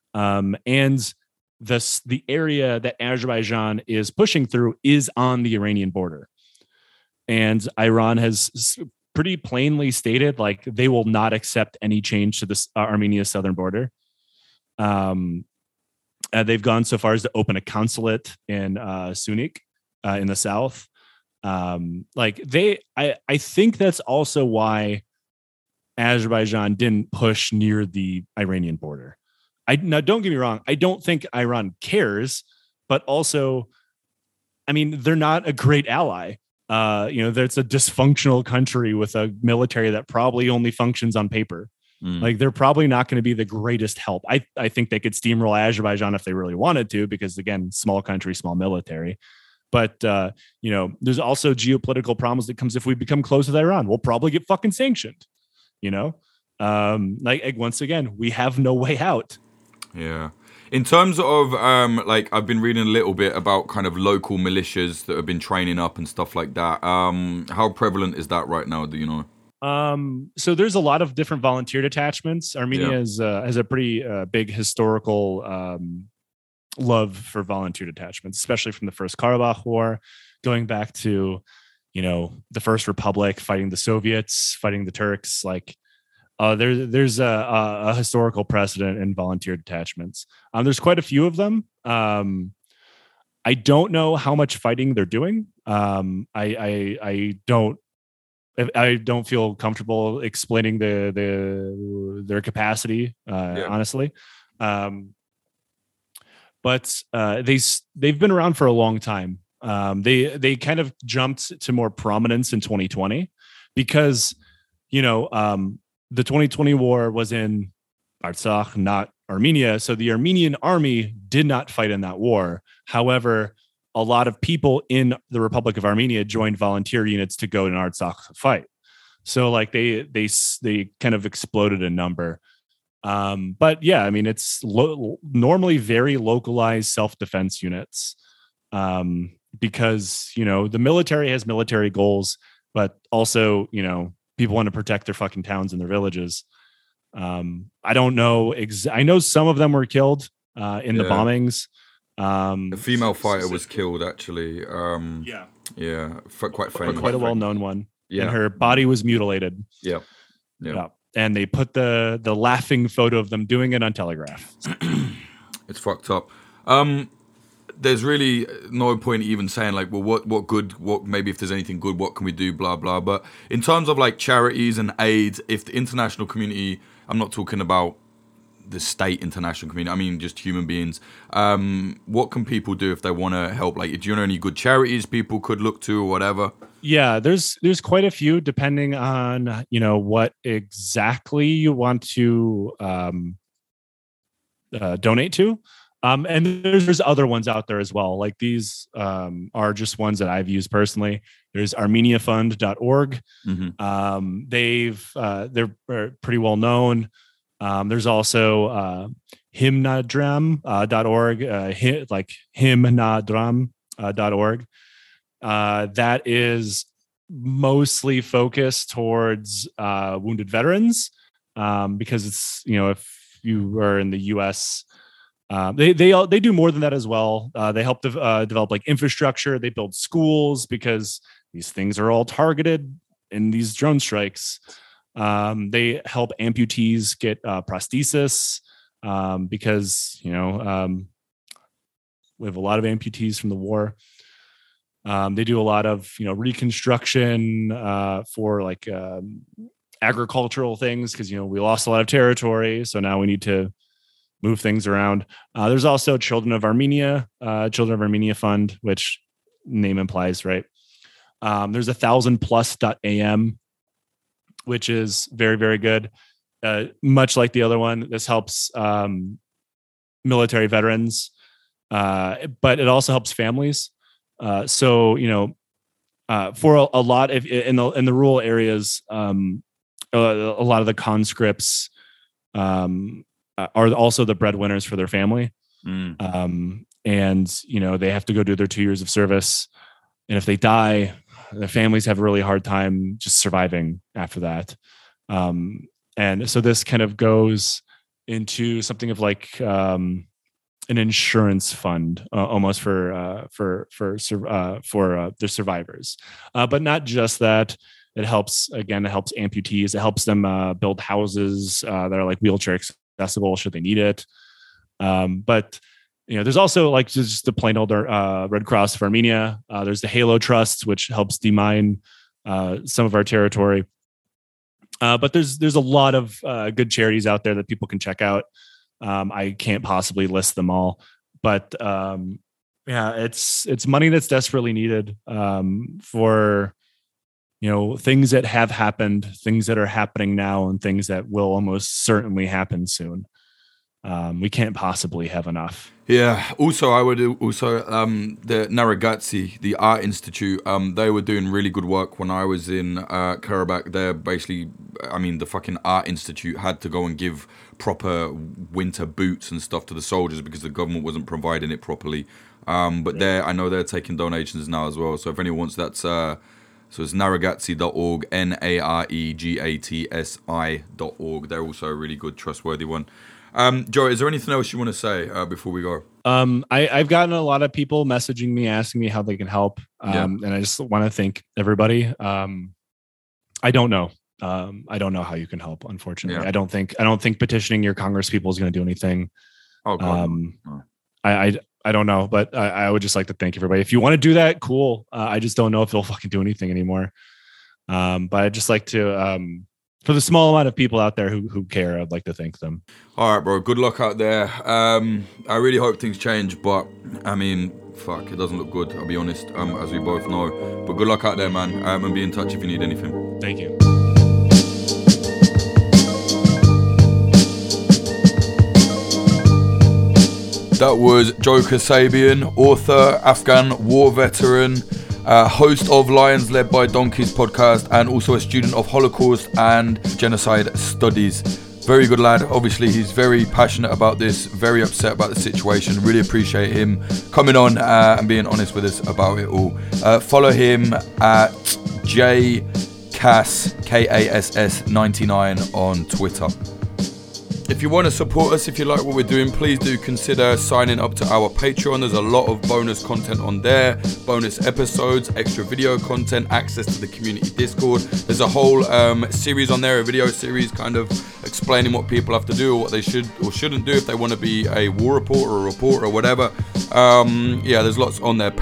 and the area that Azerbaijan is pushing through is on the Iranian border. And Iran has pretty plainly stated, like, they will not accept any change to this Armenia's southern border. They've gone so far as to open a consulate in Sunik in the south. I think that's also why Azerbaijan didn't push near the Iranian border. Now, don't get me wrong. I don't think Iran cares, but also, I mean, they're not a great ally. That's a dysfunctional country with a military that probably only functions on paper. Like, they're probably not going to be the greatest help. I think they could steamroll Azerbaijan if they really wanted to, because again, small country, small military. But, there's also geopolitical problems that comes if we become close with Iran. We'll probably get fucking sanctioned, once again, we have no way out. Yeah. In terms of, I've been reading a little bit about kind of local militias that have been training up and stuff like that. How prevalent is that right now? Do you know? So there's a lot of different volunteer detachments. Armenia has a pretty big historical love for volunteer detachments, especially from the First Karabakh War, going back to, the First Republic, fighting the Soviets, fighting the Turks. There's a historical precedent in volunteer detachments. There's quite a few of them. I don't know how much fighting they're doing. I don't feel comfortable explaining their capacity, honestly. But they've been around for a long time. They kind of jumped to more prominence in 2020 because, the 2020 war was in Artsakh, not Armenia. So the Armenian army did not fight in that war. However, a lot of people in the Republic of Armenia joined volunteer units to go in Artsakh to fight. So they kind of exploded in number. But yeah, I mean, it's normally very localized self-defense units, because, the military has military goals, but also, people want to protect their fucking towns and their villages. I don't know. I know some of them were killed in the bombings. A female fighter was killed, actually. Quite famous. Quite a well-known one. Yeah. And her body was mutilated. Yeah. And they put the laughing photo of them doing it on Telegraph. It's fucked up. There's really no point even saying what maybe if there's anything good, what can we do, blah, blah. But in terms of charities and aid, if the international community, I'm not talking about the state international community, I mean just human beings, what can people do if they want to help? Do you know any good charities people could look to or whatever? Yeah, there's quite a few, depending on, what exactly you want to donate to. And there's other ones out there as well. These are just ones that I've used personally. There's armeniafund.org. Mm-hmm. They're pretty well known. There's also himnadram.org, himnadram.org. That is mostly focused towards wounded veterans, because it's, if you are in the U.S., they do more than that as well. They help develop infrastructure. They build schools, because these things are all targeted in these drone strikes. They help amputees get prosthesis, because we have a lot of amputees from the war. They do a lot of reconstruction for agricultural things, because we lost a lot of territory, so now we need to move things around. There's also Children of Armenia Fund, which name implies, right? There's 1000plus.am, which is very, very good. Much like the other one, this helps military veterans, but it also helps families. For a lot of in the rural areas, a lot of the conscripts are also the breadwinners for their family. And they have to go do their 2 years of service, and if they die, their families have a really hard time just surviving after that. And so this kind of goes into something of an insurance fund, almost for the survivors, but not just that. It helps amputees. It helps them build houses that are wheelchair accessible should they need it. But there's also like just the plain old Red Cross of Armenia. There's the Halo Trust, which helps demine some of our territory. But there's a lot of good charities out there that people can check out. I can't possibly list them all, but it's money that's desperately needed for things that have happened, things that are happening now, and things that will almost certainly happen soon. We can't possibly have enough. Yeah. Also, I would the Narragansett, the Art Institute, they were doing really good work when I was in Karabakh. They're basically, the fucking Art Institute had to go and give proper winter boots and stuff to the soldiers because the government wasn't providing it properly. But I know they're taking donations now as well. So if anyone wants that, so it's narragansett.org, NAREGATSI.org. They're also a really good, trustworthy one. Joe, is there anything else you want to say before we go? I've gotten a lot of people messaging me, asking me how they can help. And I just want to thank everybody. I don't know. I don't know how you can help, unfortunately. Yeah. I don't think petitioning your Congress people is going to do anything. Oh, God. I don't know, but I would just like to thank everybody. If you want to do that, cool. I just don't know if it'll fucking do anything anymore. But I'd just like to, for the small amount of people out there who care, I'd like to thank them. All right, bro. Good luck out there. I really hope things change, but it doesn't look good, I'll be honest, as we both know. But good luck out there, man. And be in touch if you need anything. Thank you. That was Joe Kasabian, author, Afghan war veteran, host of Lions Led by Donkeys podcast, and also a student of Holocaust and genocide studies. Very good lad. Obviously, he's very passionate about this, very upset about the situation. Really appreciate him coming on and being honest with us about it all. Follow him at JKass, KASS99 on Twitter. If you want to support us, if you like what we're doing, please do consider signing up to our Patreon. There's a lot of bonus content on there, bonus episodes, extra video content, access to the community Discord. There's a whole series on there, a video series kind of explaining what people have to do or what they should or shouldn't do if they want to be a war reporter or a reporter or whatever. There's lots on there.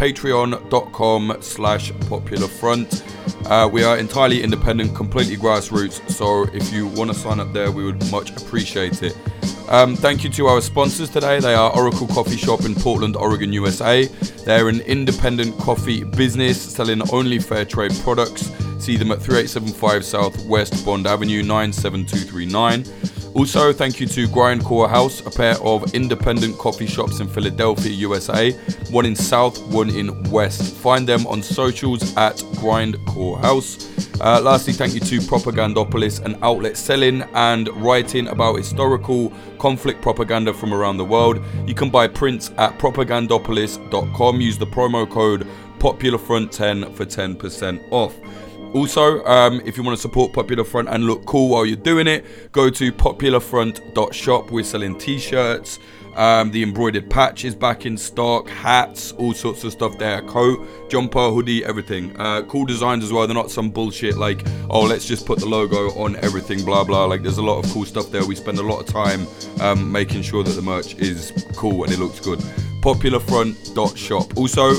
Patreon.com/popularfront. We are entirely independent, completely grassroots, so if you want to sign up there, we would much appreciate it. Thank you to our sponsors today. They are Oracle Coffee Shop in Portland, Oregon, USA. They're an independent coffee business selling only fair trade products. See them at 3875 South West Bond Avenue, 97239. Also, thank you to Grindcore House, a pair of independent coffee shops in Philadelphia, USA. One in South, one in West. Find them on socials at Grindcore House. Lastly, thank you to Propagandopolis, an outlet selling and writing about historical conflict propaganda from around the world. You can buy prints at propagandopolis.com. Use the promo code POPULARFRONT10 for 10% off. Also, if you want to support Popular Front and look cool while you're doing it, go to popularfront.shop. We're selling t-shirts, the embroidered patch is back in stock, hats, all sorts of stuff there, coat, jumper, hoodie, everything. Cool designs as well. They're not some bullshit like, oh, let's just put the logo on everything, blah blah. Like, there's a lot of cool stuff there. We spend a lot of time making sure that the merch is cool and it looks good. popularfront.shop. Also,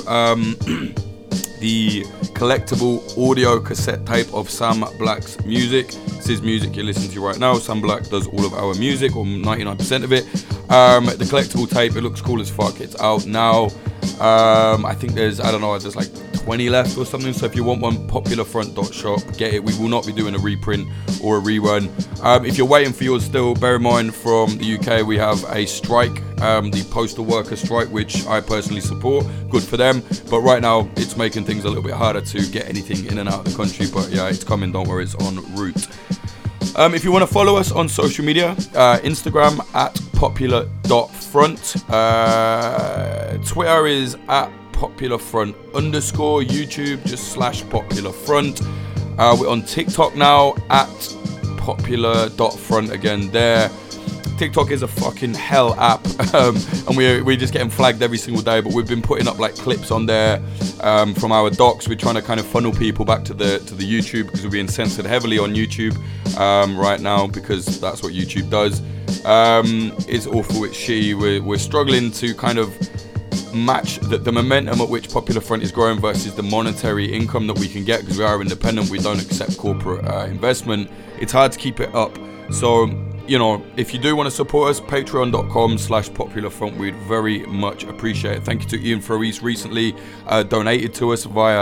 the collectible audio cassette tape of Sam Black's music. This is music you're listening to right now. Sam Black does all of our music, or 99% of it. The collectible tape, it looks cool as fuck. It's out now. I think there's like 20 left or something. So if you want one, popularfront.shop, get it. We will not be doing a reprint or a rerun. If you're waiting for yours still, bear in mind from the UK we have a strike, the postal worker strike, which I personally support. Good for them. But right now it's making things a little bit harder to get anything in and out of the country. But yeah, it's coming. Don't worry, it's en route. If you want to follow us on social media, Instagram at popular.front. Twitter is at popularfront_. YouTube just /popularfront. We're on TikTok now at popular.front again there. TikTok is a fucking hell app, and we're just getting flagged every single day, but we've been putting up like clips on there from our docs. We're trying to kind of funnel people back to the YouTube because we're being censored heavily on YouTube. right now, because that's what YouTube does. It's awful, it's shitty. We're struggling to kind of match the momentum at which Popular Front is growing versus the monetary income that we can get, because we are independent, we don't accept corporate investment. It's hard to keep it up. So, you know, if you do want to support us, patreon.com/Popular Front, we'd very much appreciate it. Thank you to Ian Froese, recently donated to us via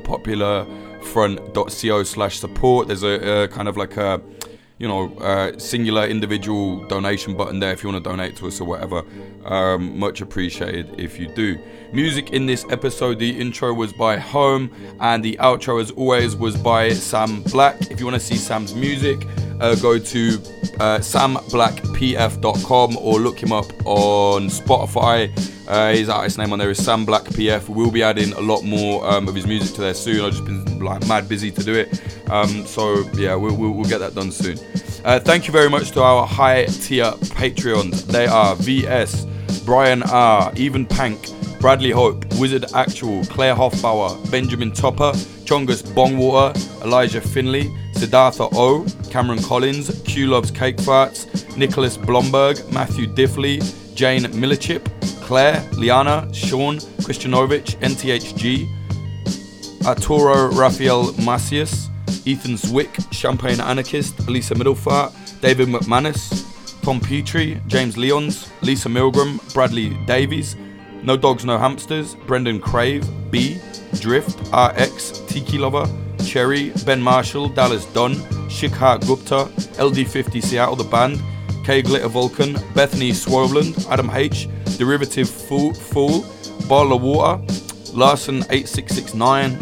popularfront.co/support. There's a kind of like a, you know, singular individual donation button there if you want to donate to us or whatever. Much appreciated if you do. Music in this episode, the intro was by Home, and the outro, as always, was by Sam Black. If you want to see Sam's music, go to samblackpf.com or look him up on Spotify. His artist name on there is Sam Black PF. We'll be adding a lot more of his music to there soon. I've just been like mad busy to do it. So yeah, we'll get that done soon. Thank you very much to our high tier Patreons. They are VS, Brian R, Even Pank, Bradley Hope, Wizard Actual, Claire Hoffbauer, Benjamin Topper, Chongus Bongwater, Elijah Finley, Siddhartha O, Cameron Collins, Q Loves Cake Farts, Nicholas Blomberg, Matthew Diffley, Jane Millichip, Claire, Liana, Sean, Christianovich, NTHG, Arturo Rafael Macias, Ethan Zwick, Champagne Anarchist, Lisa Middlefart, David McManus, Tom Petrie, James Leons, Lisa Milgram, Bradley Davies, No Dogs No Hamsters, Brendan Crave, B, Drift, RX, Tiki Lover, Cherry, Ben Marshall, Dallas Dunn, Shikhar Gupta, LD50 Seattle the Band, K Glitter Vulcan, Bethany Swoveland, Adam H, Derivative Fool, Barla Water, Larson 8669,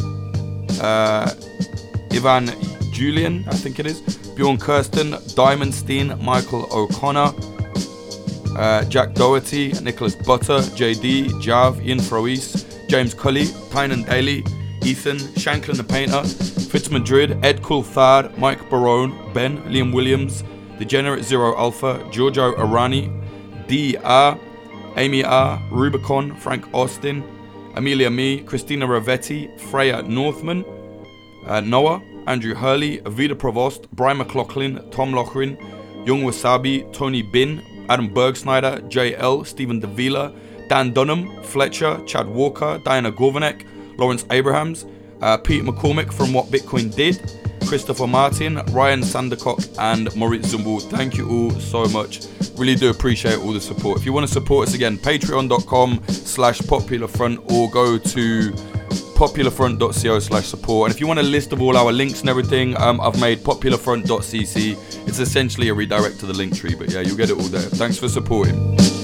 Ivan Julian, I think it is, Bjorn Kirsten, Diamond Steen, Michael O'Connor, Jack Doherty, Nicholas Butter, JD, Jav, Ian Froese, James Cully, Tynan Daly, Ethan, Shanklin the Painter, Fitz Madrid, Ed Coulthard, Mike Barone, Ben, Liam Williams, Degenerate Zero Alpha, Giorgio Arani, D R, Amy R, Rubicon, Frank Austin, Amelia Me, Christina Ravetti, Freya Northman, Noah, Andrew Hurley, Avida Provost, Brian McLaughlin, Tom Lochrin, Young Wasabi, Tony Bin, Adam Bergsnyder, JL, Stephen Davila, Dan Dunham, Fletcher, Chad Walker, Diana Gorvanek, Lawrence Abrahams, Pete McCormick from What Bitcoin Did, Christopher Martin, Ryan Sandercock, and Moritz Zumbul. Thank you all so much. Really do appreciate all the support. If you want to support us, again, patreon.com/popularfront, or go to popularfront.co/support. And if you want a list of all our links and everything, I've made popularfront.cc. It's essentially a redirect to the link tree, but yeah, you'll get it all there. Thanks for supporting.